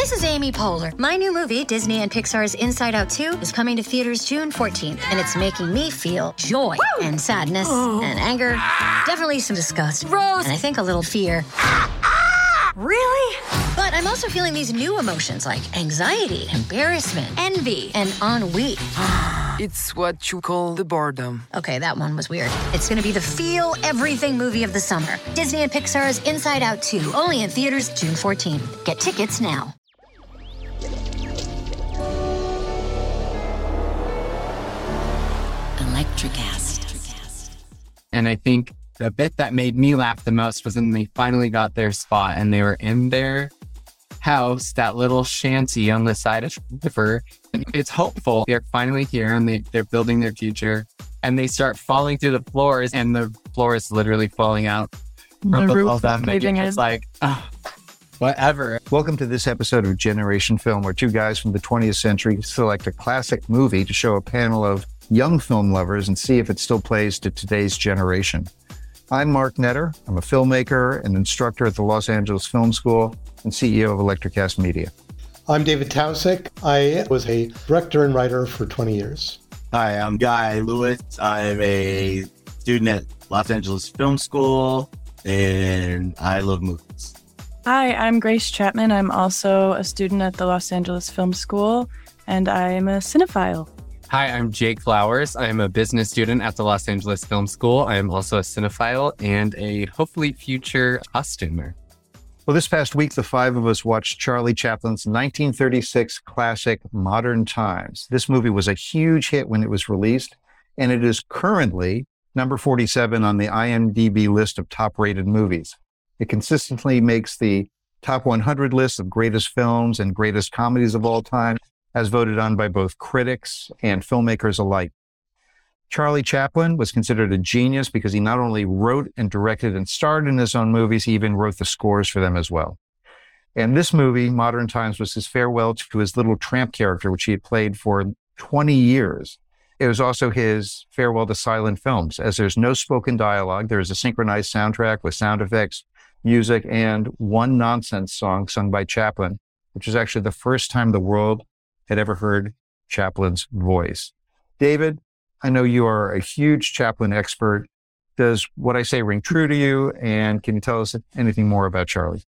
This is Amy Poehler. My new movie, Disney and Pixar's Inside Out 2, is coming to theaters June 14th, and it's making me feel joy and sadness and anger, definitely some disgust, and I think a little fear. Really? But I'm also feeling these new emotions like anxiety, embarrassment, envy, and ennui. It's what you call the boredom. Okay, that one was weird. It's gonna be the feel everything movie of the summer. Disney and Pixar's Inside Out 2, only in theaters June 14th. Get tickets now. Electricast. And I think the bit that made me laugh the most was when they finally got their spot and they were in their house, that little shanty on the side of the river. And it's hopeful. They're finally here and they're building their future. And they start falling through the floors and the floor is literally falling out. The roof them. It's like, whatever. Welcome to this episode of Generation Film, where two guys from the 20th century select a classic movie to show a panel of young film lovers and see if it still plays to today's generation. I'm Mark Netter. I'm a filmmaker and instructor at the Los Angeles Film School and CEO of Electricast Media. I'm David Taussig. I was a director and writer for 20 years. Hi, I'm Guy Lewis. I'm a student at Los Angeles Film School, and I love movies. Hi, I'm Grace Chapman. I'm also a student at the Los Angeles Film School, and I'm a cinephile. Hi, I'm Jake Flowers. I'm a business student at the Los Angeles Film School. I am also a cinephile and a hopefully future costumer. Well, this past week, the five of us watched Charlie Chaplin's 1936 classic, Modern Times. This movie was a huge hit when it was released, and it is currently number 47 on the IMDb list of top-rated movies. It consistently makes the top 100 list of greatest films and greatest comedies of all time, as voted on by both critics and filmmakers alike. Charlie Chaplin was considered a genius because he not only wrote and directed and starred in his own movies, he even wrote the scores for them as well. And this movie, Modern Times, was his farewell to his little tramp character, which he had played for 20 years. It was also his farewell to silent films, as there's no spoken dialogue. There is a synchronized soundtrack with sound effects, music, and one nonsense song sung by Chaplin, which is actually the first time the world had ever heard Chaplin's voice. David, I know you are a huge Chaplin expert. Does what I say ring true to you? And can you tell us anything more about Charlie?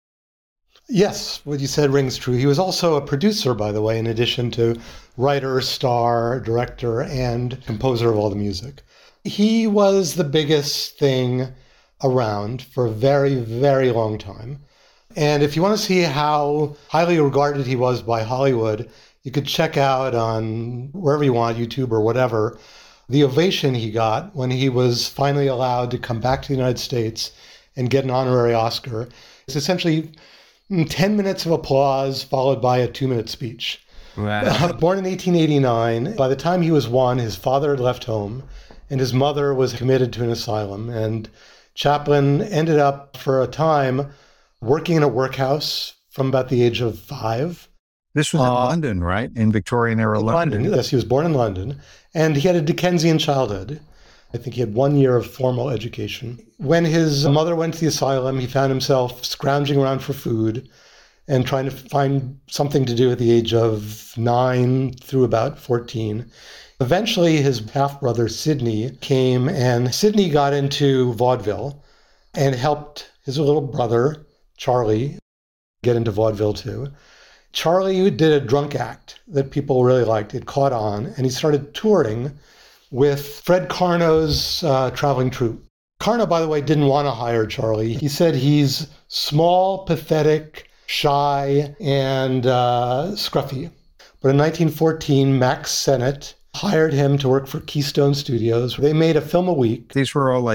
Yes, what you said rings true. He was also a producer, by the way, in addition to writer, star, director, and composer of all the music. He was the biggest thing around for a very, very long time. And if you want to see how highly regarded he was by Hollywood, you could check out on wherever you want, YouTube or whatever, the ovation he got when he was finally allowed to come back to the United States and get an honorary Oscar. It's essentially 10 minutes of applause followed by a 2-minute speech. Wow. Born in 1889, by the time he was 1, his father had left home and his mother was committed to an asylum. And Chaplin ended up, for a time, working in a workhouse from about the age of 5. This was in London, right? In Victorian-era London. Yes, he was born in London. And he had a Dickensian childhood. I think he had 1 year of formal education. When his mother went to the asylum, he found himself scrounging around for food and trying to find something to do at the age of 9 through about 14. Eventually, his half-brother, Sidney, came, and Sidney got into vaudeville and helped his little brother, Charlie, get into vaudeville too. Charlie did a drunk act that people really liked. It caught on, and he started touring with Fred Karno's traveling troupe. Karno, by the way, didn't want to hire Charlie. He said he's small, pathetic, shy, and scruffy. But in 1914, Max Sennett hired him to work for Keystone Studios. They made a film a week. These were all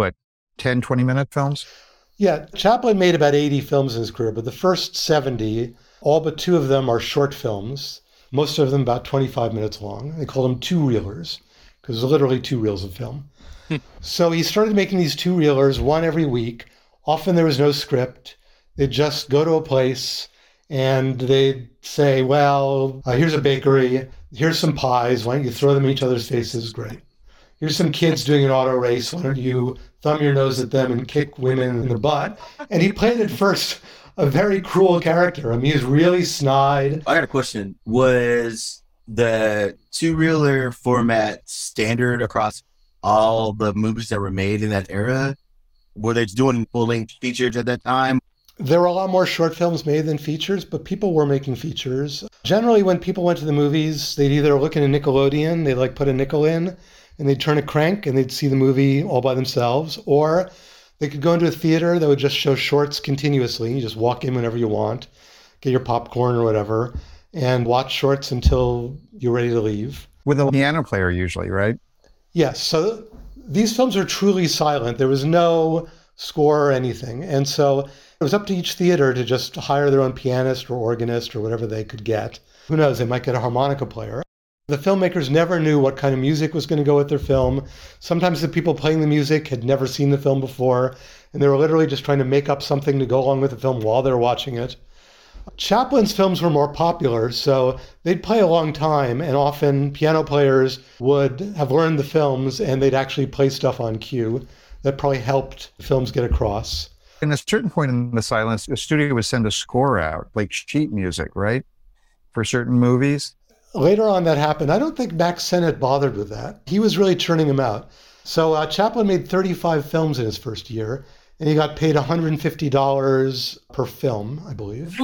10, 20-minute films? Yeah, Chaplin made about 80 films in his career, but the first 70, all but 2 of them are short films, most of them about 25 minutes long. They call them two-reelers, because there's literally 2 reels of film. So he started making these 2-reelers, one every week. Often there was no script. They'd just go to a place and they'd say, well, here's a bakery, here's some pies, why don't you throw them in each other's faces? Great. Here's some kids doing an auto race, why don't you thumb your nose at them and kick women in the butt? And he played it first a very cruel character. I mean, he's really snide. I got a question. Was the two-reeler format standard across all the movies that were made in that era? Were they doing full-length features at that time? There were a lot more short films made than features, but people were making features. Generally, when people went to the movies, they'd either look in a Nickelodeon, they'd like put a nickel in, and they'd turn a crank and they'd see the movie all by themselves, or they could go into a theater that would just show shorts continuously. You just walk in whenever you want, get your popcorn or whatever, and watch shorts until you're ready to leave. With a piano player usually, right? Yes. So these films are truly silent. There was no score or anything. And so it was up to each theater to just hire their own pianist or organist or whatever they could get. Who knows? They might get a harmonica player. The filmmakers never knew what kind of music was going to go with their film. Sometimes the people playing the music had never seen the film before, and they were literally just trying to make up something to go along with the film while they were watching it. Chaplin's films were more popular, so they'd play a long time, and often piano players would have learned the films, and they'd actually play stuff on cue. That probably helped the films get across. In a certain point in the silence, the studio would send a score out, like sheet music, right? For certain movies. Later on that happened. I don't think Max Sennett bothered with that. He was really churning them out. So Chaplin made 35 films in his first year, and he got paid $150 per film, I believe.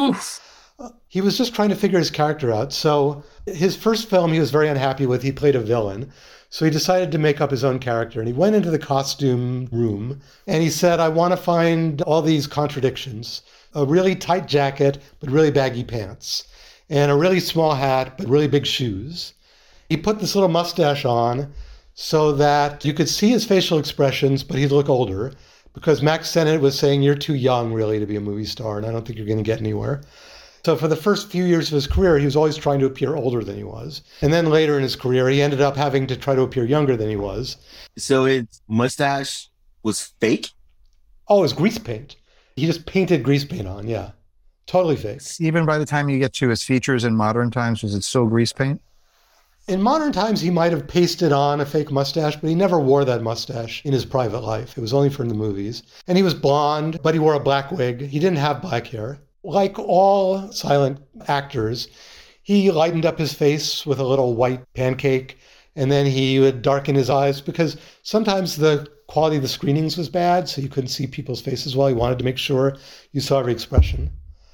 He was just trying to figure his character out. So his first film he was very unhappy with. He played a villain. So he decided to make up his own character. And he went into the costume room and he said, I want to find all these contradictions. A really tight jacket, but really baggy pants. And a really small hat, but really big shoes. He put this little mustache on so that you could see his facial expressions, but he'd look older. Because Max Sennett was saying, you're too young, really, to be a movie star, and I don't think you're going to get anywhere. So for the first few years of his career, he was always trying to appear older than he was. And then later in his career, he ended up having to try to appear younger than he was. So his mustache was fake? Oh, it was grease paint. He just painted grease paint on, yeah. Totally fake. Even by the time you get to his features in modern times, was it still grease paint? In modern times, he might have pasted on a fake mustache, but he never wore that mustache in his private life. It was only for the movies. And he was blonde, but he wore a black wig. He didn't have black hair. Like all silent actors, he lightened up his face with a little white pancake, and then he would darken his eyes because sometimes the quality of the screenings was bad, so you couldn't see people's faces well. He wanted to make sure you saw every expression.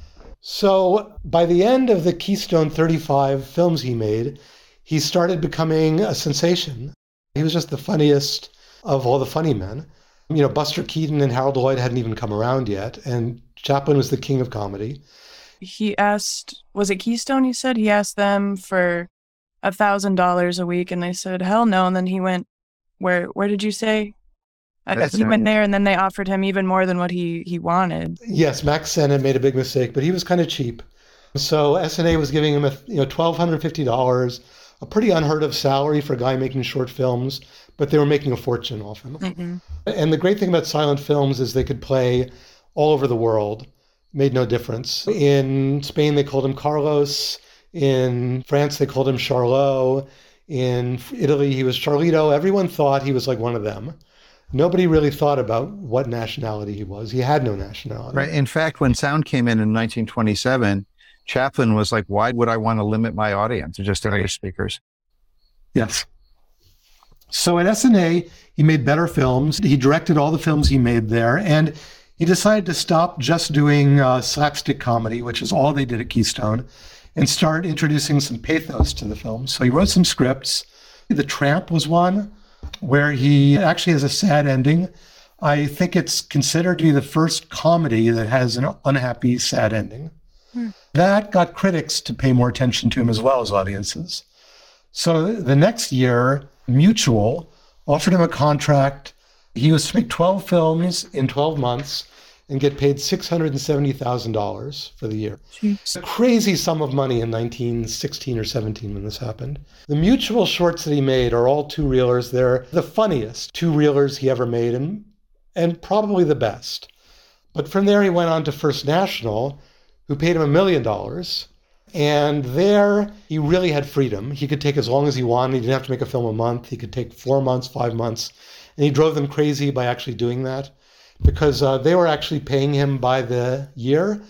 So by the end of the Keystone 35 films he made, he started becoming a sensation. He was just the funniest of all the funny men. You know, Buster Keaton and Harold Lloyd hadn't even come around yet, and Chaplin was the king of comedy. He asked, was it Keystone you said? He asked them for $1,000 a week, and they said, hell no. And then he went, where did you say? He went there, and then they offered him even more than what he wanted. Yes, Max Sennett made a big mistake, but he was kind of cheap. So SNA was giving him $1,250, a pretty unheard of salary for a guy making short films, but they were making a fortune off him. Mm-hmm. And the great thing about silent films is they could play all over the world. Made no difference. In Spain, they called him Carlos. In France, they called him Charlot. In Italy, he was Charlito. Everyone thought he was like one of them. Nobody really thought about what nationality he was. He had no nationality. Right. In fact, when sound came in 1927, Chaplin was like, why would I want to limit my audience to just English speakers? Yes. So at SNA, he made better films. He directed all the films he made there. And he decided to stop just doing slapstick comedy, which is all they did at Keystone, and start introducing some pathos to the films. So he wrote some scripts. The Tramp was one where he actually has a sad ending. I think it's considered to be the first comedy that has an unhappy, sad ending. That got critics to pay more attention to him as well as audiences. So the next year, Mutual offered him a contract. He was to make 12 films in 12 months and get paid $670,000 for the year. It's a crazy sum of money in 1916 or 17 when this happened. The Mutual shorts that he made are all two-reelers. They're the funniest two-reelers he ever made and probably the best. But from there, he went on to First National, who paid him $1 million. And there, he really had freedom. He could take as long as he wanted. He didn't have to make a film a month. He could take 4 months, 5 months. And he drove them crazy by actually doing that because they were actually paying him by the year.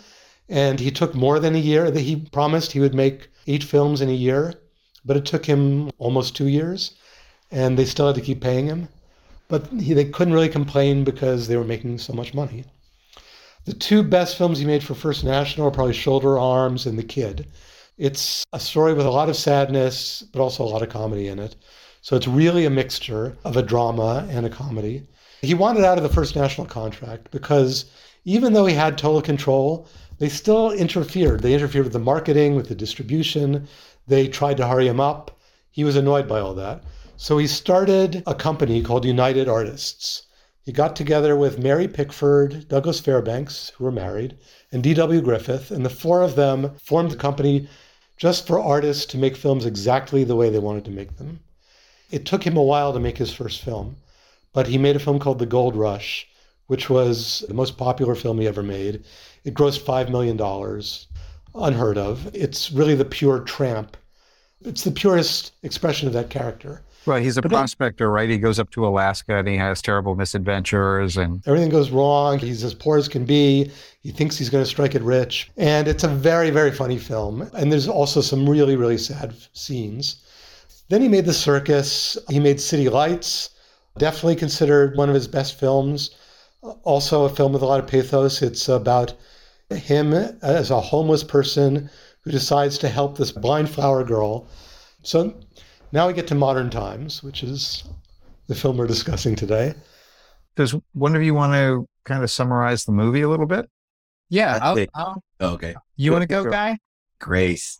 And he took more than a year. He promised he would make 8 films in a year, but it took him almost 2 years, and they still had to keep paying him. But they couldn't really complain because they were making so much money. The 2 best films he made for First National are probably Shoulder Arms and The Kid. It's a story with a lot of sadness, but also a lot of comedy in it. So it's really a mixture of a drama and a comedy. He wanted out of the First National contract because even though he had total control, they still interfered. They interfered with the marketing, with the distribution. They tried to hurry him up. He was annoyed by all that. So he started a company called United Artists. He got together with Mary Pickford, Douglas Fairbanks, who were married, and D.W. Griffith, and the 4 of them formed the company just for artists to make films exactly the way they wanted to make them. It took him a while to make his first film, but he made a film called The Gold Rush, which was the most popular film he ever made. It grossed $5 million, unheard of. It's really the pure tramp. It's the purest expression of that character. Well, he's a prospector, right? He goes up to Alaska and he has terrible misadventures and everything goes wrong. He's as poor as can be. He thinks he's going to strike it rich. And it's a very, very funny film. And there's also some really, really sad scenes. Then he made The Circus. He made City Lights, definitely considered one of his best films. Also a film with a lot of pathos. It's about him as a homeless person who decides to help this blind flower girl. So now we get to Modern Times, which is the film we're discussing today. Does one of you want to kind of summarize the movie a little bit? Yeah. Okay. You want to go, Guy? Grace.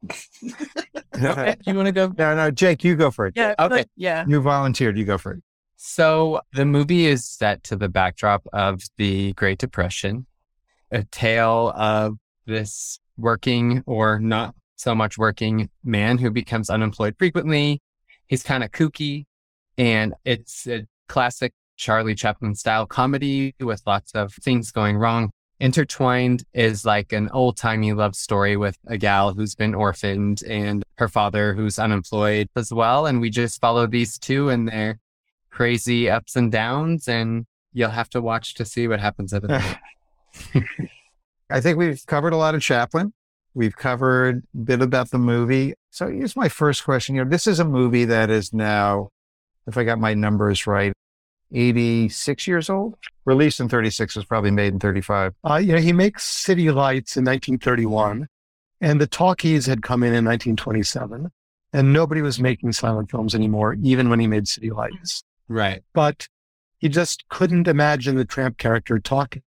Okay. You want to go? No, Jake, you go for it. Yeah. Okay. Yeah. You volunteered. You go for it. So the movie is set to the backdrop of the Great Depression, a tale of this working or not so much working man who becomes unemployed frequently. He's kind of kooky, and it's a classic Charlie Chaplin style comedy with lots of things going wrong. Intertwined is like an old-timey love story with a gal who's been orphaned and her father who's unemployed as well. And we just follow these 2 and their crazy ups and downs, and you'll have to watch to see what happens at the end. I think we've covered a lot of Chaplin. We've covered a bit about the movie. So here's my first question. This is a movie that is now, if I got my numbers right, 86 years old. Released in 36, was probably made in 35. He makes City Lights in 1931, and The Talkies had come in 1927, and nobody was making silent films anymore, even when he made City Lights. Right. But he just couldn't imagine the tramp character talking.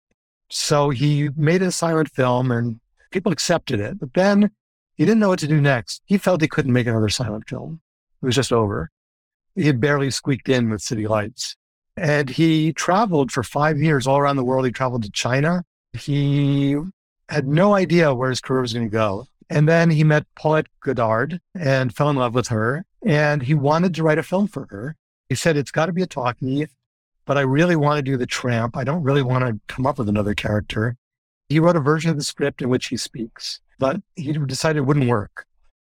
So he made a silent film, and people accepted it. But then he didn't know what to do next. He felt he couldn't make another silent film. It was just over. He had barely squeaked in with City Lights. And he traveled for 5 years all around the world. He traveled to China. He had no idea where his career was going to go. And then he met Paulette Goddard and fell in love with her. And he wanted to write a film for her. He said, it's got to be a talkie, but I really want to do the tramp. I don't really want to come up with another character. He wrote a version of the script in which he speaks, but he decided it wouldn't work.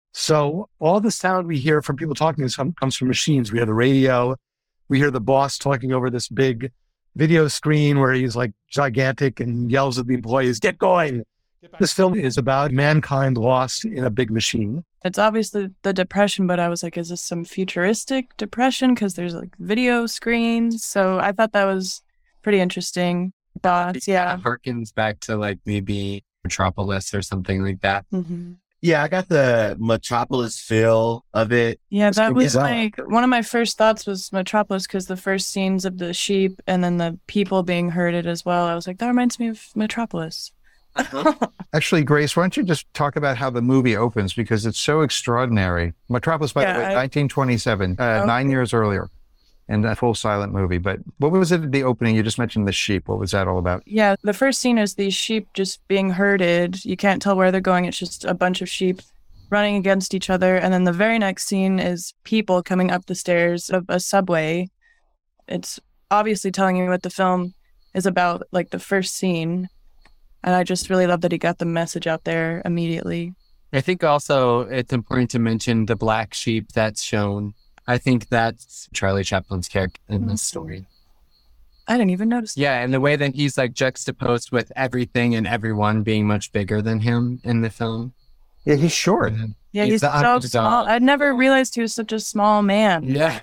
So all the sound we hear from people talking comes from machines. We hear the radio. We hear the boss talking over this big video screen where he's like gigantic and yells at the employees, get going. This film is about mankind lost in a big machine. It's obviously the depression, but I was like, is this some futuristic depression? Because there's like video screens. So I thought that was pretty interesting. Thoughts, yeah. Harkens back to like maybe Metropolis or something like that. Mm-hmm. Yeah, I got the Metropolis feel of it. Yeah, that was like one of my first thoughts was Metropolis, because the first scenes of the sheep and then the people being herded as well. I was like, that reminds me of Metropolis. Actually, Grace, why don't you just talk about how the movie opens, because it's so extraordinary. Metropolis, by the way, 1927, 9 years earlier, and a full silent movie. But what was it at the opening? You just mentioned the sheep. What was that all about? Yeah, the first scene is these sheep just being herded. You can't tell where they're going. It's just a bunch of sheep running against each other. And then the very next scene is people coming up the stairs of a subway. It's obviously telling you what the film is about, like the first scene. And I just really love that he got the message out there immediately. I think also it's important to mention the black sheep that's shown. I think that's Charlie Chaplin's character in this story. I didn't even notice. Yeah, and the way that he's like juxtaposed with everything and everyone being much bigger than him in the film. Yeah, he's short. Yeah, he's the so underdog. small. I'd never realized he was such a small man. Yeah.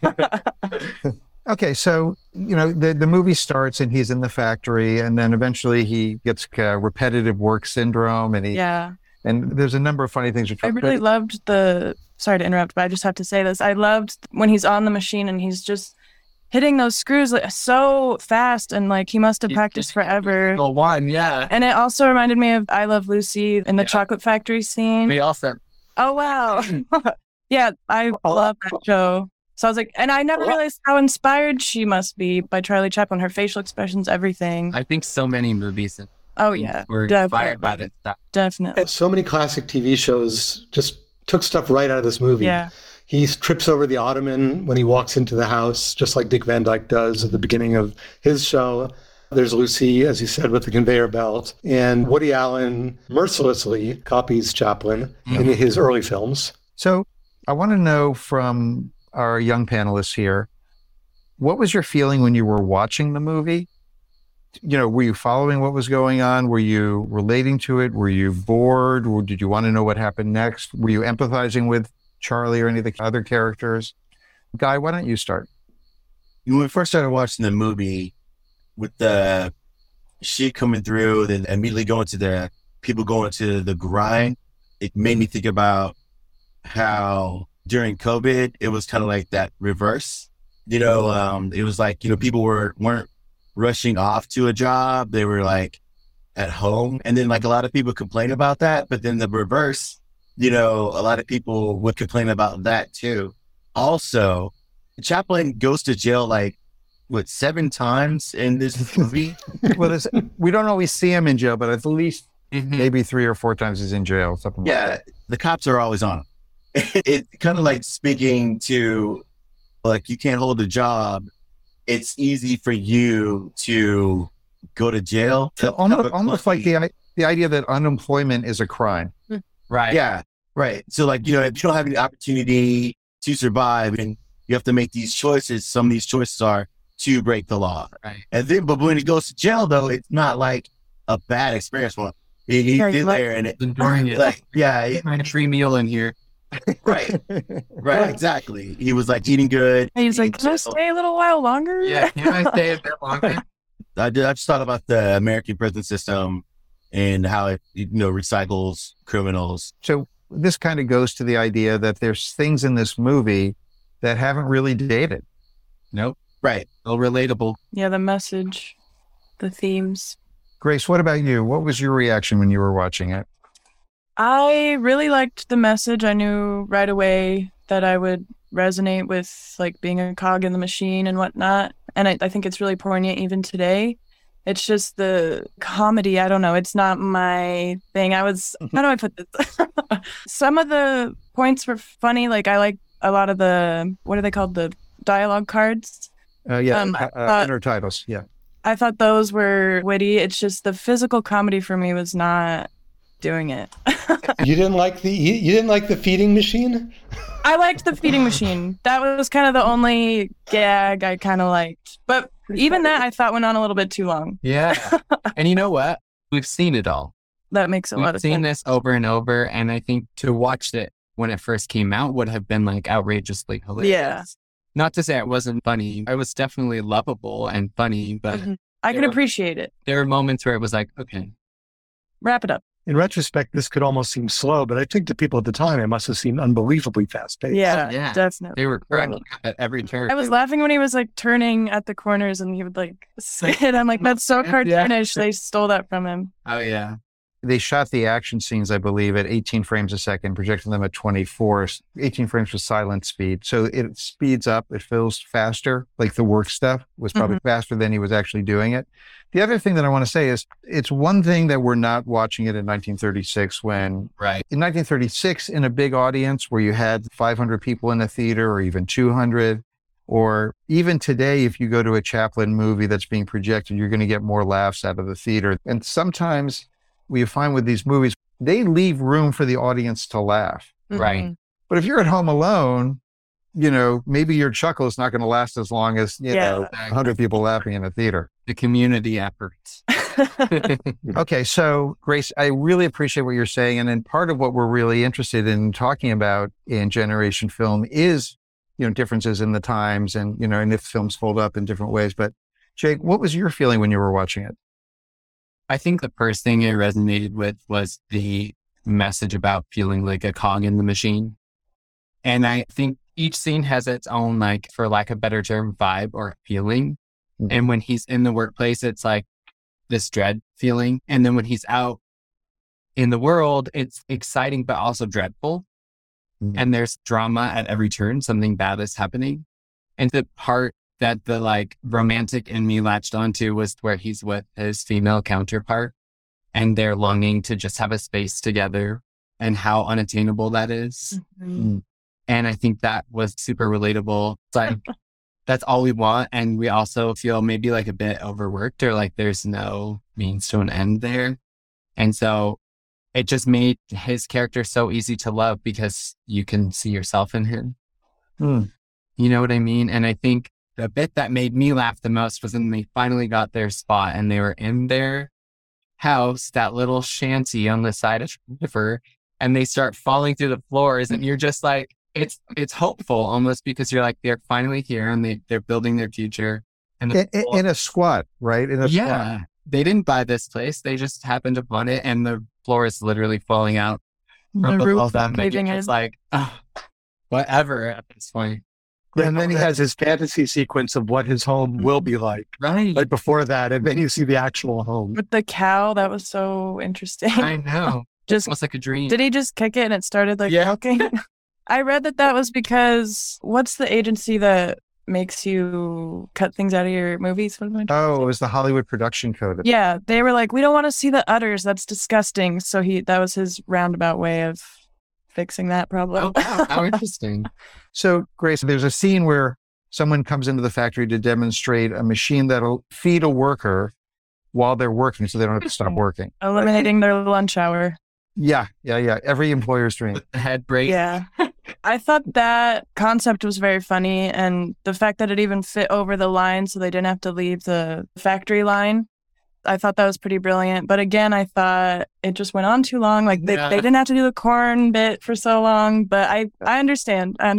Okay, so, the movie starts and he's in the factory, and then eventually he gets repetitive work syndrome, and and there's a number of funny things. I really loved sorry to interrupt, but I just have to say this. I loved when he's on the machine and he's just hitting those screws like so fast, and like he must have practiced forever. The one, yeah. And it also reminded me of I Love Lucy in the chocolate factory scene. Me also. Oh, wow. Yeah, I love that show. So I was like, and I never realized how inspired she must be by Charlie Chaplin, her facial expressions, everything. I think so many movies were inspired by this stuff. Definitely. And so many classic TV shows just took stuff right out of this movie. Yeah. He trips over the ottoman when he walks into the house, just like Dick Van Dyke does at the beginning of his show. There's Lucy, as you said, with the conveyor belt. And Woody Allen mercilessly copies Chaplin in his early films. So I want to know from our young panelists here, what was your feeling when you were watching the movie? Were you following what was going on? Were you relating to it? Were you bored? Or did you want to know what happened next? Were you empathizing with Charlie or any of the other characters? Guy, why don't you start? When we first started watching the movie, with the shit coming through, then immediately going to the people going to the grind, it made me think about how during COVID, it was kind of like that reverse. It was like, people weren't rushing off to a job. They were like at home. And then like a lot of people complain about that, but then the reverse, a lot of people would complain about that too. Also, Chaplin goes to jail like, 7 times in this movie? Well, we don't always see him in jail, but at least maybe 3 or 4 times he's in jail. Something like that. The cops are always on him. It's kind of like speaking to, like, you can't hold a job. It's easy for you to go to jail. Almost like the idea that unemployment is a crime. Right. Yeah. Right. So like, if you don't have any opportunity to survive and you have to make these choices, some of these choices are to break the law. Right. And then, but when he goes to jail though, it's not like a bad experience for him. He's in there and enjoying it. Like, yeah. My free meal in here. Right. Exactly. He was like eating good. He's like, can I stay a little while longer? Yeah. Can I stay a bit longer? I just thought about the American prison system and how it, recycles criminals. So this kind of goes to the idea that there's things in this movie that haven't really dated. Nope. Right. Still relatable. Yeah, the message, the themes. Grace, what about you? What was your reaction when you were watching it? I really liked the message. I knew right away that I would resonate with like being a cog in the machine and whatnot. And I think it's really poignant even today. It's just the comedy. I don't know. It's not my thing. How do I put this? Some of the points were funny. Like I like a lot of what are they called? The dialogue cards. Intertitles. Yeah. I thought those were witty. It's just the physical comedy for me was not doing it. You didn't like the feeding machine? I liked the feeding machine. That was kind of the only gag I kind of liked. But even that I thought went on a little bit too long. Yeah. And you know what? We've seen it all. That makes a lot of sense. We've seen this over and over. And I think to watch it when it first came out would have been like outrageously hilarious. Yeah. Not to say it wasn't funny. It was definitely lovable and funny, but I could appreciate it. There were moments where it was like, okay. Wrap it up. In retrospect, this could almost seem slow, but I think to people at the time, it must have seemed unbelievably fast-paced. Yeah, definitely. They were cracking at every turn. I was laughing when he was like turning at the corners and he would like skid. I'm like, that's so cartoonish. They stole that from him. Oh, yeah. They shot the action scenes, I believe, at 18 frames a second, projecting them at 24, 18 frames with silent speed. So it speeds up. It feels faster. Like the work stuff was probably faster than he was actually doing it. The other thing that I want to say is it's one thing that we're not watching it in 1936 when, in 1936, in a big audience where you had 500 people in a theater or even 200, or even today, if you go to a Chaplin movie that's being projected, you're going to get more laughs out of the theater. And sometimes we find with these movies, they leave room for the audience to laugh. Right. But if you're at home alone, maybe your chuckle is not going to last as long as, 100 people laughing in a theater. The community efforts. Okay, so Grace, I really appreciate what you're saying. And then part of what we're really interested in talking about in Generation Film is, differences in the times and, and if films hold up in different ways. But Jake, what was your feeling when you were watching it? I think the first thing it resonated with was the message about feeling like a cog in the machine. And I think each scene has its own, like, for lack of a better term, vibe or feeling. Mm-hmm. And when he's in the workplace, it's like this dread feeling. And then when he's out in the world, it's exciting, but also dreadful. Mm-hmm. And there's drama at every turn. Something bad is happening. And the part that the like romantic in me latched onto was where he's with his female counterpart and they're longing to just have a space together and how unattainable that is. Mm-hmm. And I think that was super relatable. It's like, that's all we want. And we also feel maybe like a bit overworked or like there's no means to an end there. And so it just made his character so easy to love because you can see yourself in him. You know what I mean? And I think the bit that made me laugh the most was when they finally got their spot and they were in their house, that little shanty on the side of the river, and they start falling through the floors and you're just like, it's hopeful almost because you're like, they're finally here and they're building their future. And in a squat, right? Squat. They didn't buy this place. They just happened to want it. And the floor is literally falling out. The roof them. It's like, whatever at this point. And then he has his fantasy sequence of what his home will be like. Right before that. And then you see the actual home. With the cow, that was so interesting. I know. Just almost like a dream. Did he just kick it and it started like walking? I read that was because what's the agency that makes you cut things out of your movies? It was the Hollywood Production Code. Yeah, they were like, we don't want to see the udders. That's disgusting. So that was his roundabout way of fixing that problem. Oh, wow. How interesting. So, Grace, there's a scene where someone comes into the factory to demonstrate a machine that'll feed a worker while they're working so they don't have to stop working. Eliminating their lunch hour. Yeah. Every employer's dream. The head break. Yeah. I thought that concept was very funny. And the fact that it even fit over the line so they didn't have to leave the factory line, I thought that was pretty brilliant. But again, I thought it just went on too long. Like they didn't have to do the corn bit for so long. But I understand. I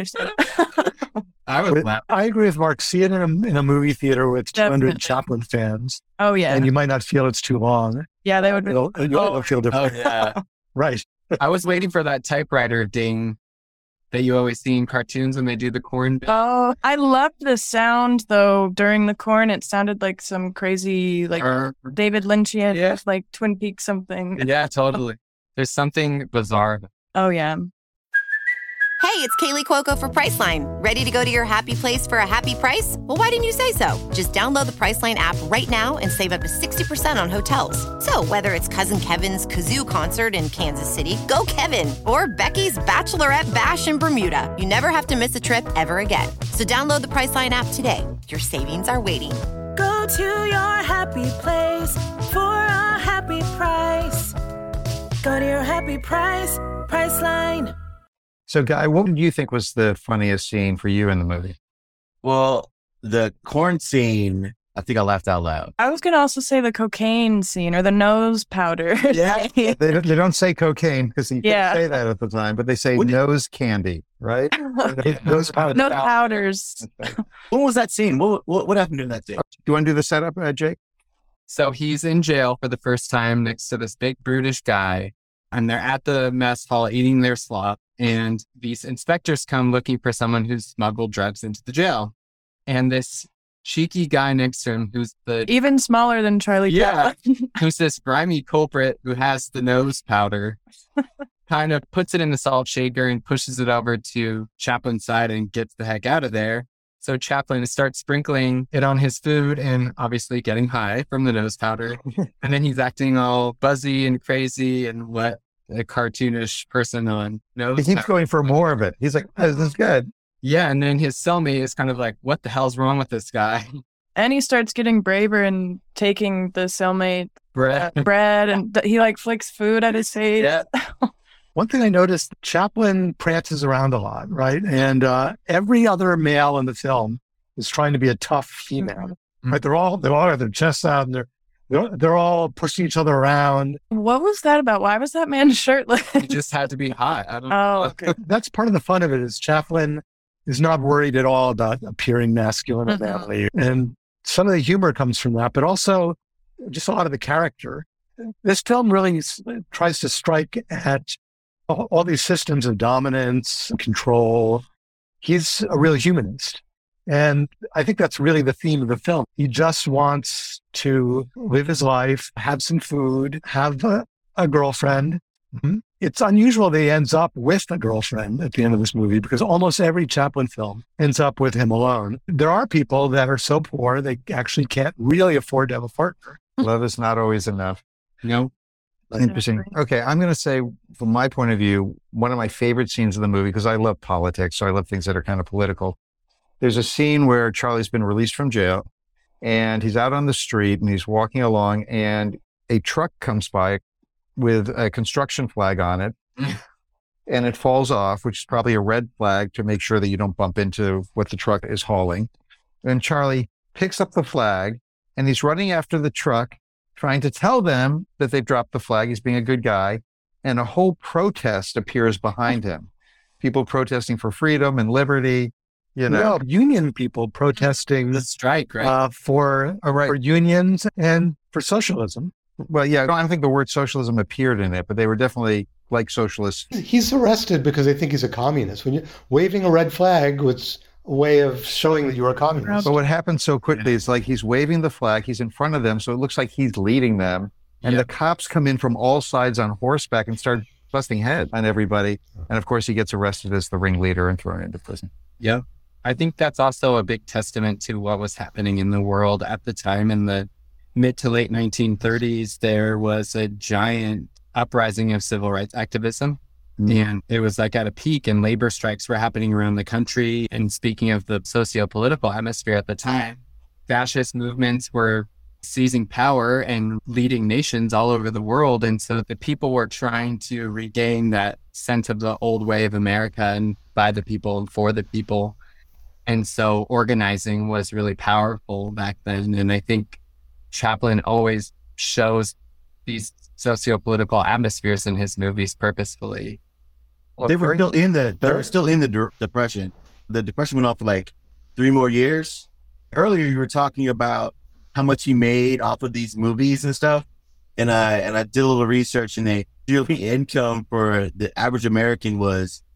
agree with Mark. See it in a movie theater with 200 Chaplin fans. Oh, yeah. And you might not feel it's too long. Yeah, they would. You'll feel different. Oh, yeah. Right. I was waiting for that typewriter ding that you always see in cartoons when they do the corn bit. Oh, I loved the sound, though, during the corn. It sounded like some crazy, like David Lynchian, like Twin Peaks something. Yeah, totally. There's something bizarre. Oh, yeah. Hey, it's Kaylee Cuoco for Priceline. Ready to go to your happy place for a happy price? Well, why didn't you say so? Just download the Priceline app right now and save up to 60% on hotels. So whether it's Cousin Kevin's Kazoo Concert in Kansas City, go Kevin, or Becky's Bachelorette Bash in Bermuda, you never have to miss a trip ever again. So download the Priceline app today. Your savings are waiting. Go to your happy place for a happy price. Go to your happy price, Priceline. So, Guy, what did you think was the funniest scene for you in the movie? Well, the corn scene, I think I laughed out loud. I was going to also say the cocaine scene or the nose powder. Yeah. they don't say cocaine because you can't say that at the time, but they say nose candy, right? Nose powders. Nose powders. What was that scene? What happened in that scene? Do you want to do the setup, Jake? So he's in jail for the first time next to this big brutish guy. And they're at the mess hall eating their slop. And these inspectors come looking for someone who's smuggled drugs into the jail. And this cheeky guy next to him, who's even smaller than Charlie Chaplin, who's this grimy culprit who has the nose powder, kind of puts it in the salt shaker and pushes it over to Chaplin's side and gets the heck out of there. So Chaplin starts sprinkling it on his food and obviously getting high from the nose powder. And then he's acting all buzzy and crazy and what a cartoonish person on nose. He keeps going for more of it. He's like, this is good. Yeah. And then his cellmate is kind of like, what the hell's wrong with this guy? And he starts getting braver and taking the cellmate bread and he like flicks food at his face. Yeah. One thing I noticed, Chaplin prances around a lot, right? And every other male in the film is trying to be a tough female. Right? They all have their chests out and they're all pushing each other around. What was that about? Why was that man shirtless? He just had to be hot. I don't know. Oh, okay. That's part of the fun of it is Chaplin is not worried at all about appearing masculine or manly. And some of the humor comes from that, but also just a lot of the character. This film really tries to strike at all these systems of dominance and control. He's a real humanist. And I think that's really the theme of the film. He just wants to live his life, have some food, have a girlfriend. It's unusual that he ends up with a girlfriend at the end of this movie because almost every Chaplin film ends up with him alone. There are people that are so poor they actually can't really afford to have a partner. Love is not always enough. No. Interesting. Okay, I'm going to say, from my point of view, one of my favorite scenes of the movie, because I love politics, so I love things that are kind of political. There's a scene where Charlie's been released from jail, and he's out on the street, and he's walking along, and a truck comes by with a construction flag on it, and it falls off, which is probably a red flag to make sure that you don't bump into what the truck is hauling. And Charlie picks up the flag, and he's running after the truck, trying to tell them that they've dropped the flag. He's being a good guy. And a whole protest appears behind him. People protesting for freedom and liberty, No, union people protesting the strike, right? For unions and for socialism. Well, yeah, I don't think the word socialism appeared in it, but they were definitely like socialists. He's arrested because they think he's a communist. When you're waving a red flag was a way of showing that you're a communist. But what happens so quickly is like he's waving the flag, he's in front of them, so it looks like he's leading them. And the cops come in from all sides on horseback and start busting heads on everybody. And of course, he gets arrested as the ringleader and thrown into prison. Yeah. I think that's also a big testament to what was happening in the world at the time. In the mid to late 1930s, there was a giant uprising of civil rights activism. And it was like at a peak, and labor strikes were happening around the country. And speaking of the socio-political atmosphere at the time, fascist movements were seizing power and leading nations all over the world. And so the people were trying to regain that sense of the old way of America and by the people and for the people. And so organizing was really powerful back then. And I think Chaplin always shows these socio-political atmospheres in his movies purposefully. They were still in the Depression. The Depression went on for like 3 more years. Earlier, you were talking about how much he made off of these movies and stuff. And I did a little research, and the yearly income for the average American was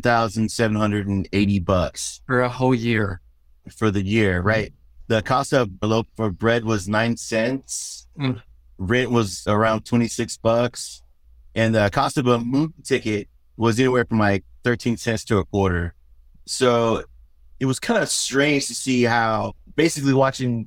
$1,780 for a whole year. For the year, right? The cost of a loaf of bread was 9 cents. Rent was around $26, and the cost of a movie ticket was anywhere from like 13 cents to a quarter. So it was kind of strange to see how basically watching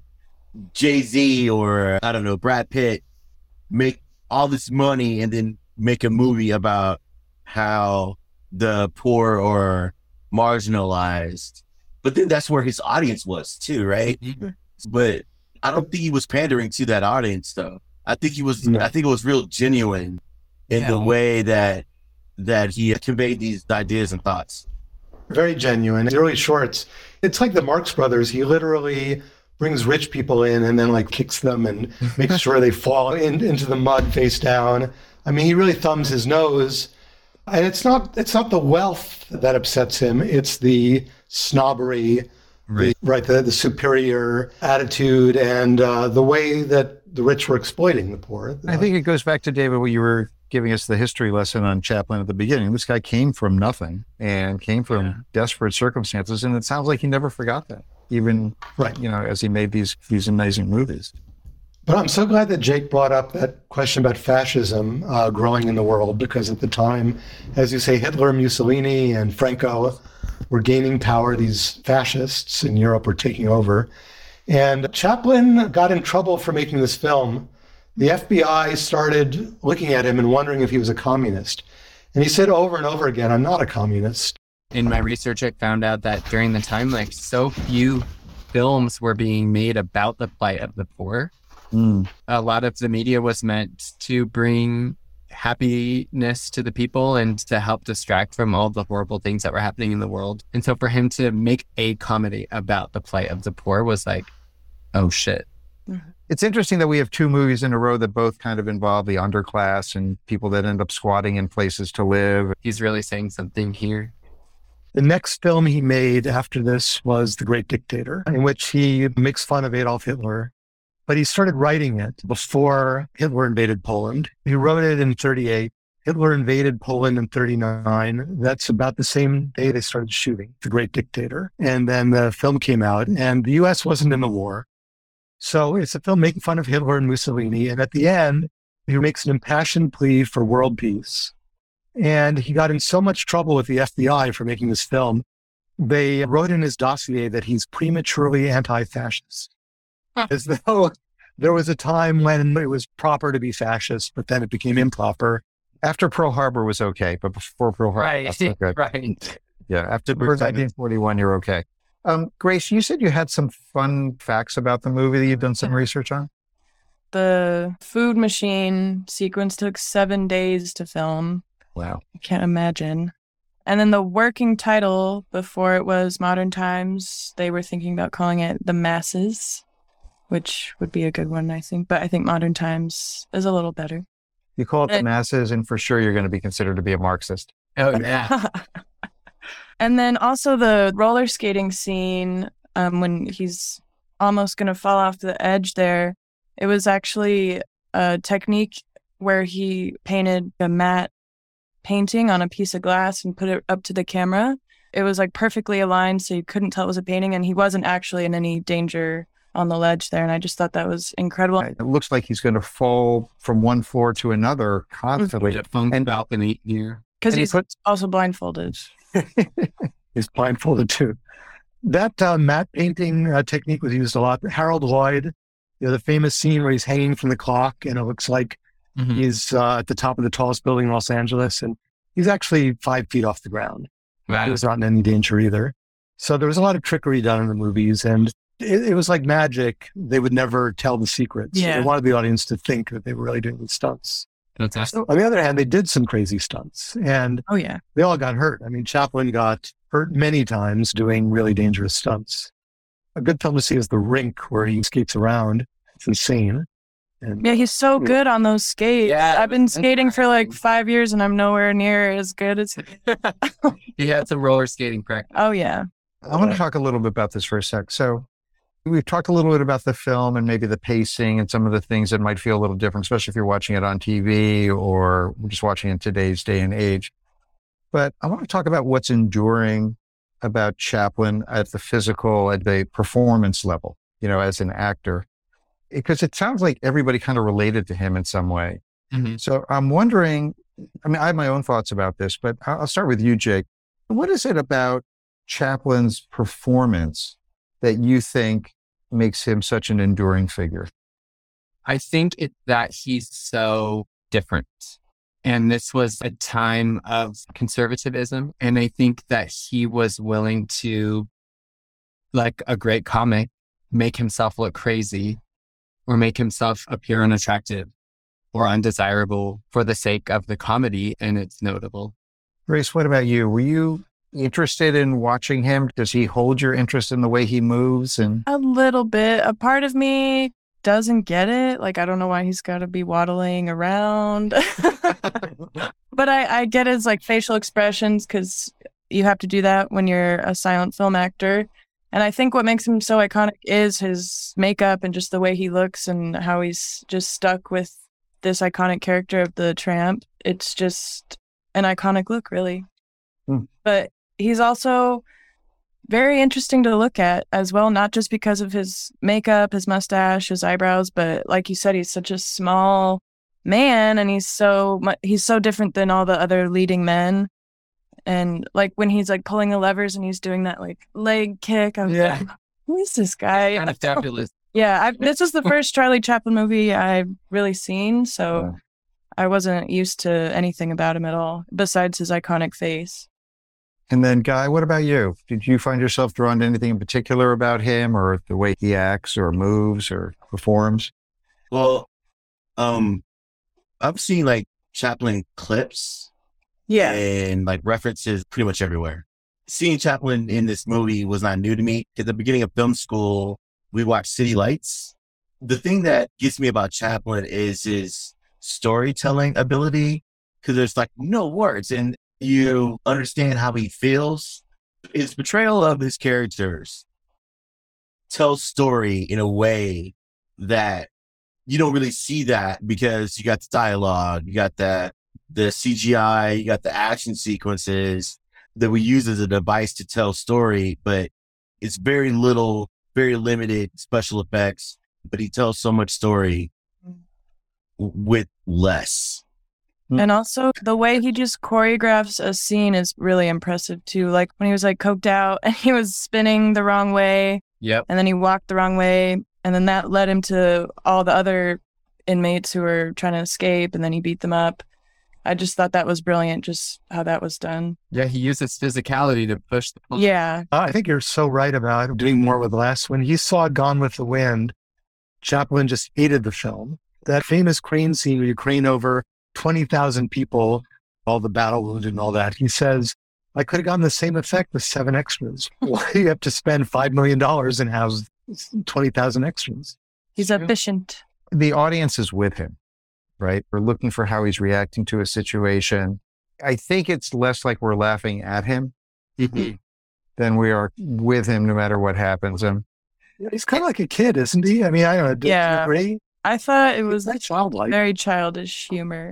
Jay-Z or, I don't know, Brad Pitt make all this money and then make a movie about how the poor or marginalized. But then that's where his audience was too, right? But I don't think he was pandering to that audience though. I think he was, I think it was real genuine in the way that he conveyed these ideas and thoughts. Very genuine. The early shorts, it's like the Marx Brothers. He literally brings rich people in and then like kicks them and makes sure they fall into the mud face down. I mean, he really thumbs his nose. And it's not the wealth that upsets him. It's the snobbery, the superior attitude, and the way that the rich were exploiting the poor. I think it goes back to, David, what you were giving us the history lesson on Chaplin at the beginning. This guy came from nothing and came from desperate circumstances, and it sounds like he never forgot that, even as he made these amazing movies. But I'm so glad that Jake brought up that question about fascism growing in the world, because at the time, as you say, Hitler, Mussolini, and Franco were gaining power. These fascists in Europe were taking over. And Chaplin got in trouble for making this film. The FBI started looking at him and wondering if he was a communist. And he said over and over again, "I'm not a communist." In my research, I found out that during the time, like so few films were being made about the plight of the poor. A lot of the media was meant to bring happiness to the people and to help distract from all the horrible things that were happening in the world. And so for him to make a comedy about the plight of the poor was like oh shit. It's interesting that we have two movies in a row that both kind of involve the underclass and people that end up squatting in places to live. He's really saying something here. The next film he made after this was The Great Dictator, in which he makes fun of Adolf Hitler. But he started writing it before Hitler invaded Poland. He wrote it in 1938. Hitler invaded Poland in 1939. That's about the same day they started shooting The Great Dictator. And then the film came out, and the U.S. wasn't in the war. So it's a film making fun of Hitler and Mussolini. And at the end, he makes an impassioned plea for world peace. And he got in so much trouble with the FBI for making this film. They wrote in his dossier that he's prematurely anti-fascist. As though there was a time when it was proper to be fascist, but then it became improper. After Pearl Harbor was okay, but before Pearl Harbor, Right, that's not good. right. Yeah, after 1941, you're okay. Grace, you said you had some fun facts about the movie that you've done some research on? The food machine sequence took 7 days to film. Wow. I can't imagine. And then the working title before it was Modern Times, they were thinking about calling it The Masses, which would be a good one, I think. But I think Modern Times is a little better. You call it The Masses, and for sure you're going to be considered to be a Marxist. Oh, yeah. And then also the roller skating scene, when he's almost going to fall off the edge there, it was actually a technique where he painted a matte painting on a piece of glass and put it up to the camera. It was like perfectly aligned, so you couldn't tell it was a painting, and he wasn't actually in any danger on the ledge there. And I just thought that was incredible. It looks like he's going to fall from one floor to another constantly. And balcony here. Because he's also blindfolded. He's blindfolded too. That matte painting technique was used a lot. Harold Lloyd, the famous scene where he's hanging from the clock and it looks like he's at the top of the tallest building in Los Angeles, and he's actually 5 feet off the ground. Wow. He was not in any danger either. So there was a lot of trickery done in the movies, and it was like magic. They would never tell the secrets. Yeah. They wanted the audience to think that they were really doing these stunts. Fantastic. So, on the other hand, they did some crazy stunts, and Oh, yeah. they all got hurt. I mean, Chaplin got hurt many times doing really dangerous stunts. A good film to see is The Rink, where he skates around. It's insane. And Yeah, he's so good on those skates. Yeah. I've been skating for like 5 years and I'm nowhere near as good as He had some roller skating practice. Oh, yeah. I want to talk a little bit about this for a sec. So we've talked a little bit about the film and maybe the pacing and some of the things that might feel a little different, especially if you're watching it on TV or just watching it in today's day and age. But I want to talk about what's enduring about Chaplin at the physical, at the performance level, as an actor, because it sounds like everybody kind of related to him in some way. Mm-hmm. So I'm wondering, I have my own thoughts about this, but I'll start with you, Jake. What is it about Chaplin's performance that you think makes him such an enduring figure? I think it's that he's so different. And this was a time of conservatism. And I think that he was willing to, like a great comic, make himself look crazy or make himself appear unattractive or undesirable for the sake of the comedy. And it's notable. Grace, what about you? Were you interested in watching him? Does he hold your interest in the way he moves? And A little bit. A part of me doesn't get it. Like, I don't know why he's got to be waddling around. But I get his like facial expressions because you have to do that when you're a silent film actor. And I think what makes him so iconic is his makeup and just the way he looks and how he's just stuck with this iconic character of the tramp. It's just an iconic look, really. But he's also very interesting to look at as well, not just because of his makeup, his mustache, his eyebrows, but like you said, he's such a small man and he's so different than all the other leading men. And like when he's like pulling the levers and he's doing that like leg kick, I was like, who is this guy? Kind of fabulous. Yeah, this was the first Charlie Chaplin movie I've really seen, so I wasn't used to anything about him at all, besides his iconic face. And then, Guy, what about you? Did you find yourself drawn to anything in particular about him or the way he acts or moves or performs? Well, I've seen like Chaplin clips and like references pretty much everywhere. Seeing Chaplin in this movie was not new to me. At the beginning of film school, we watched City Lights. The thing that gets me about Chaplin is his storytelling ability, because there's like no words and you understand how he feels. His portrayal of his characters tells story in a way that you don't really see that, because you got the dialogue, you got the CGI, you got the action sequences that we use as a device to tell story, but it's very little, very limited special effects, but he tells so much story with less. And also the way he just choreographs a scene is really impressive too. Like when he was like coked out and he was spinning the wrong way. Yep. And then he walked the wrong way. And then that led him to all the other inmates who were trying to escape, and then he beat them up. I just thought that was brilliant, just how that was done. Yeah, he uses physicality to push the pull. Yeah. I think you're so right about doing more with less. When he saw Gone with the Wind, Chaplin just hated the film. That famous crane scene where you crane over 20,000 people, all the battle wounded and all that. He says, I could have gotten the same effect with 7 extras. Why do you have to spend $5 million and house 20,000 extras? He's efficient. The audience is with him, right? We're looking for how he's reacting to a situation. I think it's less like we're laughing at him than we are with him no matter what happens. He's kind of like a kid, isn't he? I mean, I don't know. Do you agree? I thought it was childlike. Very childish humor.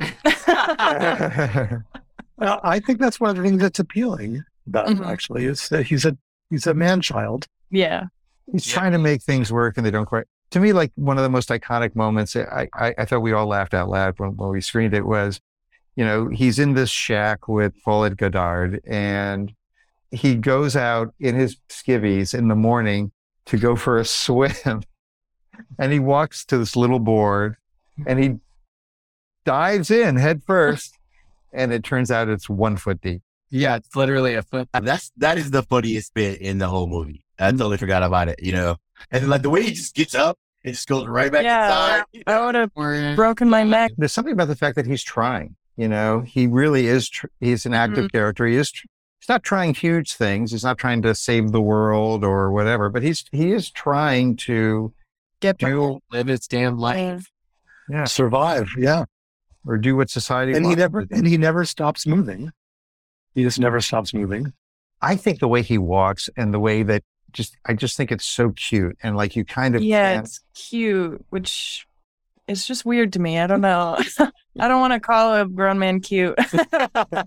Well, I think that's one of the things that's appealing about him, actually, is that he's a man-child. Yeah. He's trying to make things work and they don't quite. To me, like one of the most iconic moments, I thought we all laughed out loud when we screened it was, he's in this shack with Paulette Goddard and he goes out in his skivvies in the morning to go for a swim. And he walks to this little board and he dives in head first. And it turns out it's 1 foot deep. Yeah, it's literally a foot. That is the funniest bit in the whole movie. I totally forgot about it, And like the way he just gets up and just goes right back inside. I would have broken my neck. There's something about the fact that he's trying, he really is, he's an active character. He's not trying huge things. He's not trying to save the world or whatever, but he is trying to live his damn life. Yeah. Survive. Yeah. Or do what society wants. He never stops moving. He just never stops moving. I think the way he walks and the way that I just think it's so cute. And like you kind of. Yeah, it's cute, which is just weird to me. I don't know. I don't want to call a grown man cute. But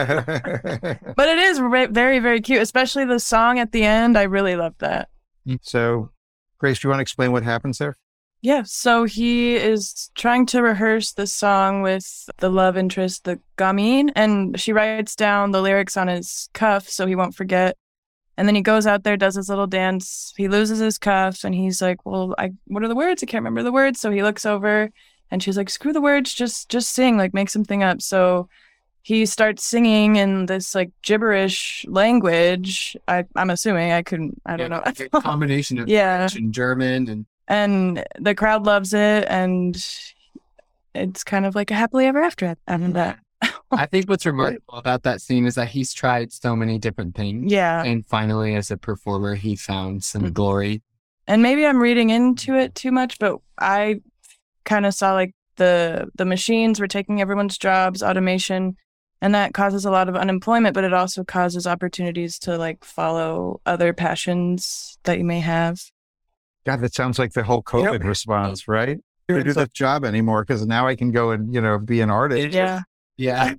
it is very, very cute, especially the song at the end. I really love that. So, Grace, do you want to explain what happens there? Yeah, so he is trying to rehearse the song with the love interest, the Gamine, and she writes down the lyrics on his cuff so he won't forget. And then he goes out there, does his little dance. He loses his cuff, and he's like, well, what are the words? I can't remember the words. So he looks over, and she's like, screw the words, just sing, like make something up. So he starts singing in this like gibberish language. I'm assuming I don't know. Like a combination of French and German and the crowd loves it, and it's kind of like a happily ever after that. I think what's remarkable about that scene is that he's tried so many different things. Yeah. And finally, as a performer, he found some glory. And maybe I'm reading into it too much, but I kind of saw like the machines were taking everyone's jobs, automation, and that causes a lot of unemployment, but it also causes opportunities to like follow other passions that you may have. God, that sounds like the whole COVID response, right? I don't do that job anymore because now I can go and, be an artist. Yeah. Yeah.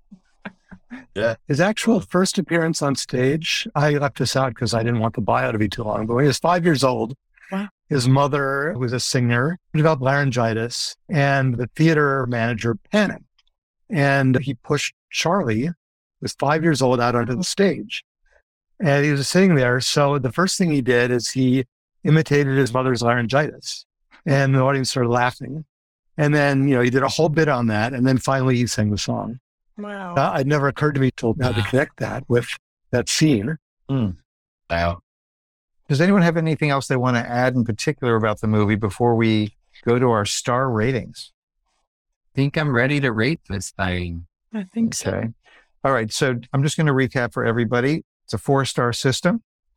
Yeah. His actual first appearance on stage, I left this out because I didn't want the bio to be too long, but when he was 5 years old, his mother, who was a singer, developed laryngitis, and the theater manager panicked. And he pushed Charlie, who was 5 years old, out onto the stage. And he was sitting there. So the first thing he did is he imitated his mother's laryngitis, and the audience started laughing. And then, he did a whole bit on that. And then finally he sang the song. Wow. It never occurred to me till now to connect that with that scene. Wow. Does anyone have anything else they want to add in particular about the movie before we go to our star ratings? I think I'm ready to rate this thing. I think so. All right. So I'm just going to recap for everybody. It's a 4-star system.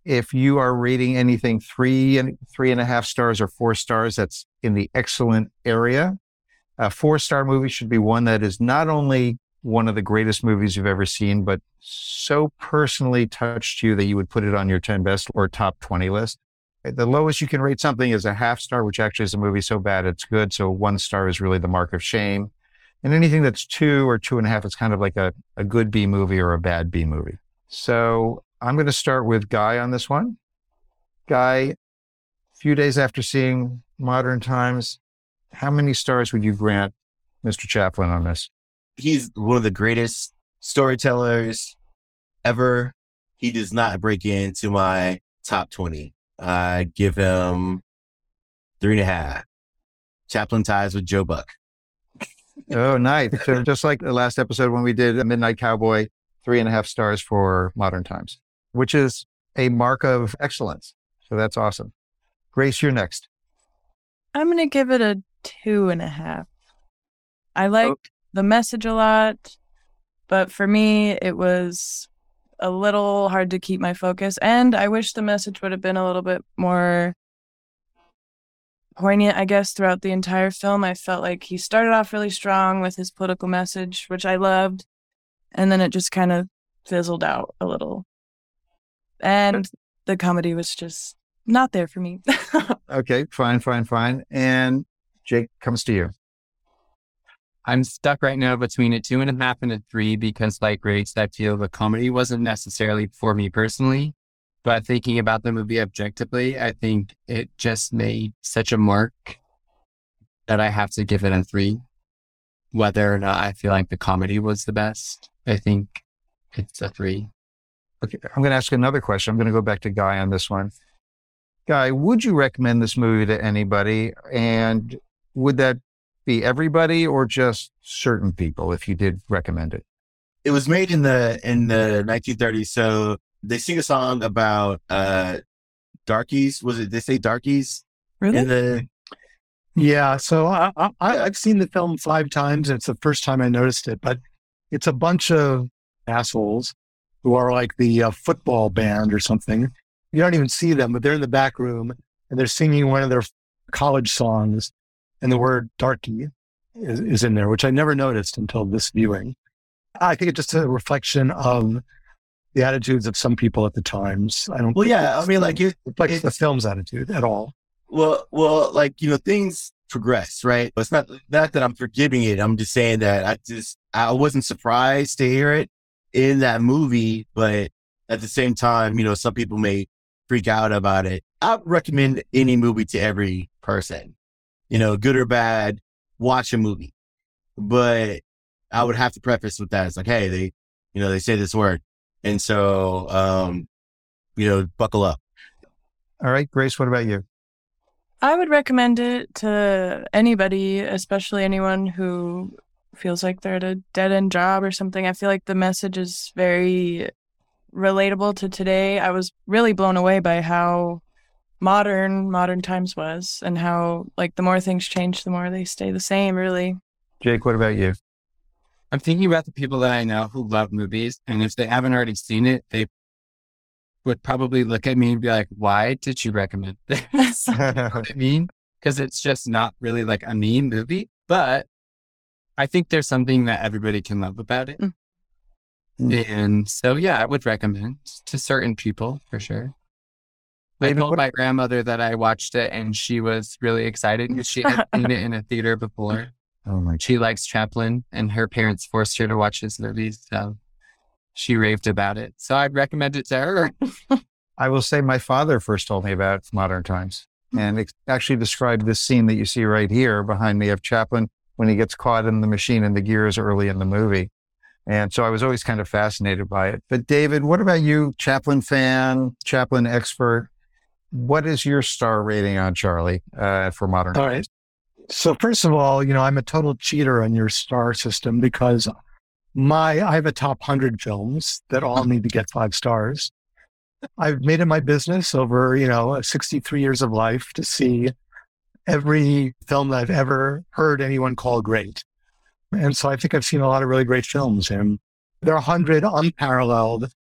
If you are rating anything 3.5 stars or 4 stars, that's in the excellent area. A 4-star movie should be one that is not only one of the greatest movies you've ever seen, but so personally touched you that you would put it on your 10 best or top 20 list. The lowest you can rate something is a 0.5 star, which actually is a movie so bad it's good. So 1 star is really the mark of shame. And anything that's 2 or 2.5, it's kind of like a good B movie or a bad B movie. So I'm going to start with Guy on this one. Guy, a few days after seeing Modern Times, how many stars would you grant Mr. Chaplin on this? He's one of the greatest storytellers ever. He does not break into my top 20. I give him 3.5. Chaplin ties with Joe Buck. Oh, nice. So just like the last episode when we did A Midnight Cowboy, 3.5 stars for Modern Times, which is a mark of excellence. So that's awesome. Grace, you're next. I'm going to give it a 2.5. I liked the message a lot, but for me, it was a little hard to keep my focus. And I wish the message would have been a little bit more poignant, I guess, throughout the entire film. I felt like he started off really strong with his political message, which I loved. And then it just kind of fizzled out a little. And the comedy was just not there for me. Okay, fine. And Jake, comes to you. I'm stuck right now between a 2.5 and a 3 because, like Grace, I feel the comedy wasn't necessarily for me personally. But thinking about the movie objectively, I think it just made such a mark that I have to give it a 3. Whether or not I feel like the comedy was the best, I think it's a 3. Okay, I'm going to ask another question. I'm going to go back to Guy on this one. Guy, would you recommend this movie to anybody? And would that be everybody or just certain people if you did recommend it? It was made in the 1930s. So they sing a song about darkies. Was it, they say darkies? Really? Yeah. So I've seen the film 5 times. And it's the first time I noticed it, but it's a bunch of assholes who are like the football band or something. You don't even see them, but they're in the back room and they're singing one of their college songs. And the word darky is in there, which I never noticed until this viewing. I think it's just a reflection of the attitudes of some people at the times. I don't. Well, yeah, I mean, like it reflects the film's attitude at all. Well, like, you know, things progress, right? It's not that I'm forgiving it. I'm just saying that I wasn't surprised to hear it in that movie, but at the same time, you know, some people may freak out about it. I recommend any movie to every person. You know, good or bad, watch a movie. But I would have to preface with that. It's like, hey, they say this word. And so, buckle up. All right, Grace, what about you? I would recommend it to anybody, especially anyone who feels like they're at a dead-end job or something. I feel like the message is very relatable to today. I was really blown away by how modern times was and how, like, the more things change, the more they stay the same, really. Jake, what about you? I'm thinking about the people that I know who love movies, and if they haven't already seen it, they would probably look at me and be like, why did you recommend this? You know what I mean? Because it's just not really like a mean movie, but I think there's something that everybody can love about it. And so, yeah, I would recommend to certain people for sure. I told my grandmother that I watched it and she was really excited because she had seen it in a theater before. Oh my! She likes Chaplin and her parents forced her to watch his movies. So she raved about it. So I'd recommend it to her. I will say my father first told me about Modern Times and actually described this scene that you see right here behind me of Chaplin when he gets caught in the machine and the gears early in the movie. And so I was always kind of fascinated by it. But David, what about you? Chaplin fan, Chaplin expert. What is your star rating on Charlie for Modern Times? All right. So first of all, I'm a total cheater on your star system because I have a top 100 films that all need to get 5 stars. I've made it my business over, 63 years of life to see every film that I've ever heard anyone call great. And so I think I've seen a lot of really great films, and there are 100 unparalleled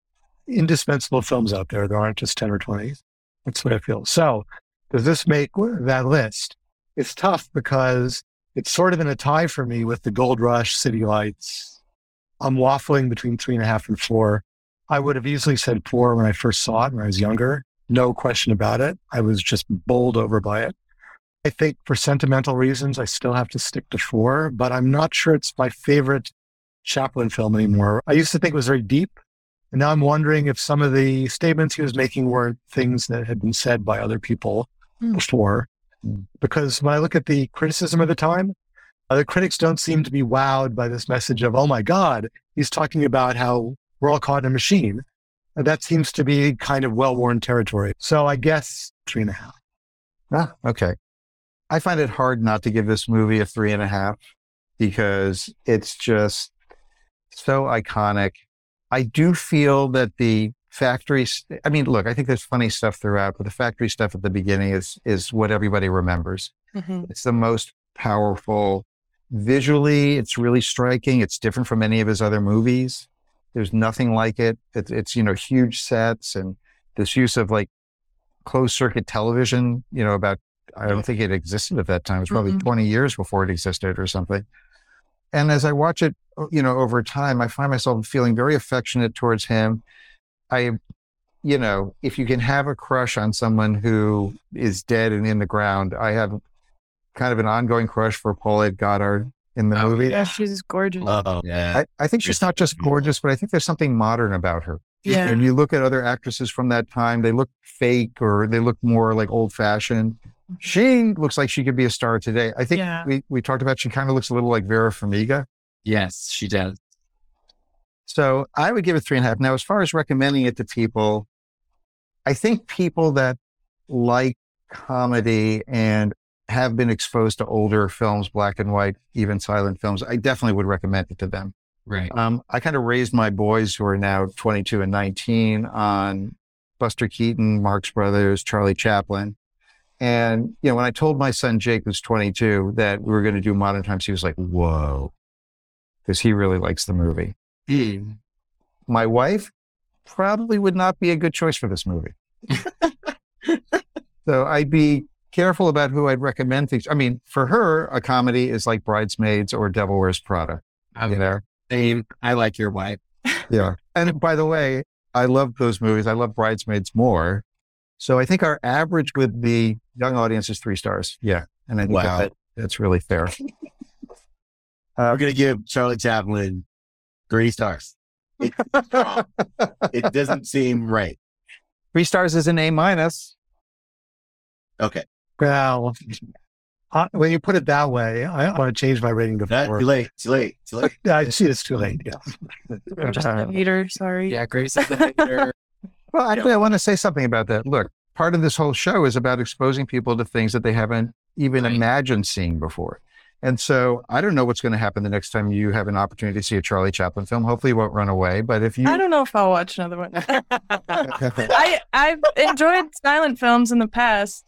indispensable films out there. There aren't just 10 or 20. That's what I feel. So does this make that list? It's tough because it's sort of in a tie for me with The Gold Rush, City Lights. I'm waffling between 3.5 and 4. I would have easily said 4 when I first saw it when I was younger. No question about it. I was just bowled over by it. I think for sentimental reasons, I still have to stick to 4, but I'm not sure it's my favorite Chaplin film anymore. I used to think it was very deep, and now I'm wondering if some of the statements he was making were things that had been said by other people before. Because when I look at the criticism of the time, the critics don't seem to be wowed by this message of, oh my God, he's talking about how we're all caught in a machine. That seems to be kind of well-worn territory. So I guess 3.5. Ah, okay. I find it hard not to give this movie a 3.5 because it's just so iconic. I do feel that the factory, I mean, look, I think there's funny stuff throughout, but the factory stuff at the beginning is what everybody remembers. Mm-hmm. It's the most powerful. Visually, it's really striking. It's different from any of his other movies. There's nothing like it. It's huge sets and this use of like closed circuit television, I don't think it existed at that time. It's probably 20 years before it existed or something. And as I watch it, over time, I find myself feeling very affectionate towards him. If you can have a crush on someone who is dead and in the ground, I have kind of an ongoing crush for Paulette Goddard in the movie. Yeah, she's gorgeous. Oh, yeah. I think she's not just gorgeous, but I think there's something modern about her. Yeah. And you look at other actresses from that time, they look fake or they look more like old fashioned. She looks like she could be a star today. I think we talked about, she kind of looks a little like Vera Farmiga. Yes, she does. So I would give it 3.5. Now, as far as recommending it to people, I think people that like comedy and have been exposed to older films, black and white, even silent films, I definitely would recommend it to them. Right. I kind of raised my boys who are now 22 and 19 on Buster Keaton, Marx Brothers, Charlie Chaplin. And, when I told my son, Jake, who's 22, that we were going to do Modern Times, he was like, whoa, because he really likes the movie. My wife probably would not be a good choice for this movie. So I'd be careful about who I'd recommend things. I mean, for her, a comedy is like Bridesmaids or Devil Wears Prada. Same. I like your wife. Yeah. And by the way, I love those movies. I love Bridesmaids more. So I think our average with the young audience is 3 stars. Yeah. And I think that's really fair. We're going to give Charlie Chaplin 3 stars. It doesn't seem right. 3 stars is an A-. Okay. Well, when you put it that way, I want to change my rating to 4. Too late. I see it's too late. Yeah. I'm just a hater. Sorry. Yeah, Grace is a hater. Well, actually, I want to say something about that. Look, part of this whole show is about exposing people to things that they haven't even imagined seeing before. And so I don't know what's going to happen the next time you have an opportunity to see a Charlie Chaplin film. Hopefully you won't run away, but if you... I don't know if I'll watch another one. I've enjoyed silent films in the past,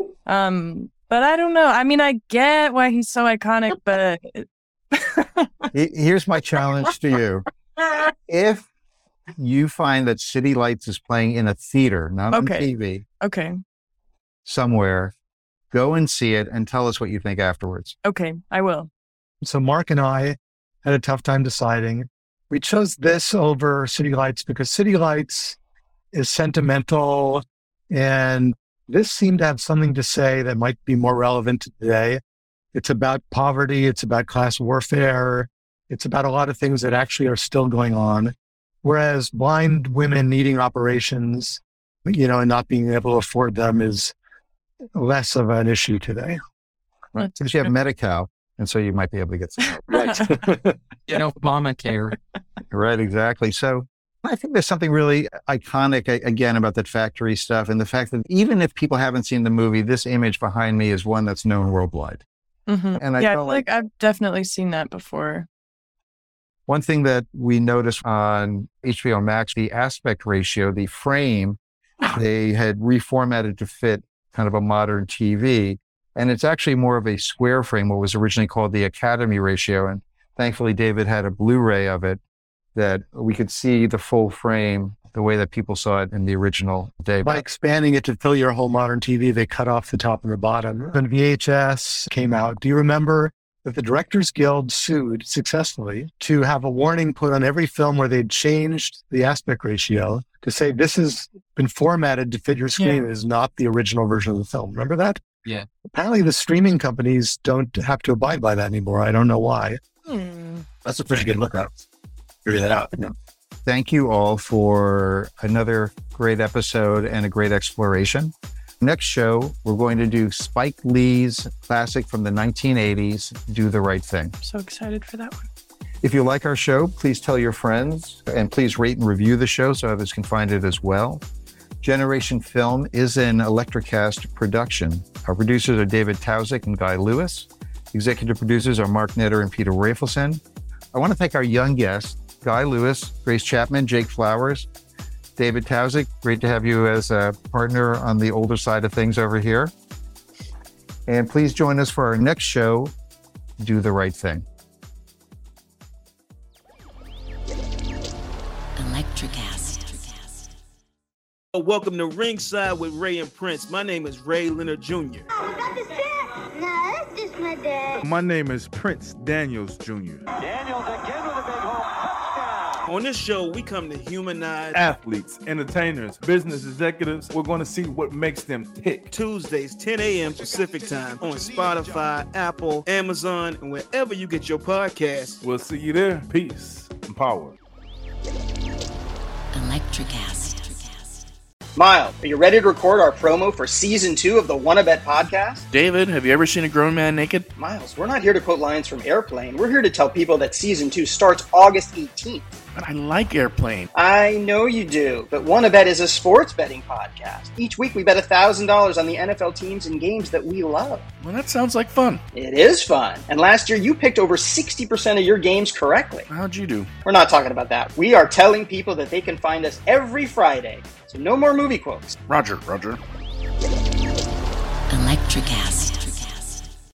but I don't know. I mean, I get why he's so iconic, but... Here's my challenge to you. If you find that City Lights is playing in a theater, not on TV, somewhere, go and see it and tell us what you think afterwards. Okay, I will. So Mark and I had a tough time deciding. We chose this over City Lights because City Lights is sentimental, and this seemed to have something to say that might be more relevant today. It's about poverty. It's about class warfare. It's about a lot of things that actually are still going on. Whereas blind women needing operations, and not being able to afford them is less of an issue today. Right. Since you have Medi-Cal, and so you might be able to get some. Right. Obamacare. Right, exactly. So I think there's something really iconic, again, about that factory stuff and the fact that even if people haven't seen the movie, this image behind me is one that's known worldwide. Mm-hmm. And I feel like I've definitely seen that before. One thing that we noticed on HBO Max, the aspect ratio, the frame, they had reformatted to fit kind of a modern TV. And it's actually more of a square frame, what was originally called the Academy ratio. And thankfully, David had a Blu-ray of it that we could see the full frame the way that people saw it in the original day. By expanding it to fill your whole modern TV, they cut off the top and the bottom. When VHS came out, do you remember that the Directors Guild sued successfully to have a warning put on every film where they'd changed the aspect ratio to say this has been formatted to fit your screen. It is not the original version of the film. Remember that? Yeah. Apparently the streaming companies don't have to abide by that anymore. I don't know why. That's a pretty good lookout. Figure that out. Yeah. Thank you all for another great episode and a great exploration. Next show, we're going to do Spike Lee's classic from the 1980s, Do the Right Thing. So excited for that one. If you like our show, please tell your friends and please rate and review the show so others can find it as well. Generation Film is an Electrocast production. Our producers are David Tauzik and Guy Lewis. Executive producers are Mark Netter and Peter Rafelson. I want to thank our young guests, Guy Lewis, Grace Chapman, Jake Flowers, David Tauzik. Great to have you as a partner on the older side of things over here. And please join us for our next show, Do the Right Thing. Electrocast. Welcome to Ringside with Ray and Prince. My name is Ray Leonard Jr. Oh, is that the set? No, that's just my dad. My name is Prince Daniels Jr. Daniels again with a big home touchdown. On this show, we come to humanize athletes, entertainers, business executives. We're going to see what makes them tick. Tuesdays, 10 a.m. Pacific time on Spotify, Apple, Amazon, and wherever you get your podcasts. We'll see you there. Peace and power. Electrocast. Miles, are you ready to record our promo for Season 2 of the Wannabet podcast? David, have you ever seen a grown man naked? Miles, we're not here to quote lines from Airplane. We're here to tell people that Season 2 starts August 18th. But I like Airplane. I know you do, but Wannabet is a sports betting podcast. Each week we bet $1,000 on the NFL teams and games that we love. Well, that sounds like fun. It is fun. And last year you picked over 60% of your games correctly. How'd you do? We're not talking about that. We are telling people that they can find us every Friday. So no more movie quotes. Roger. Electrocast.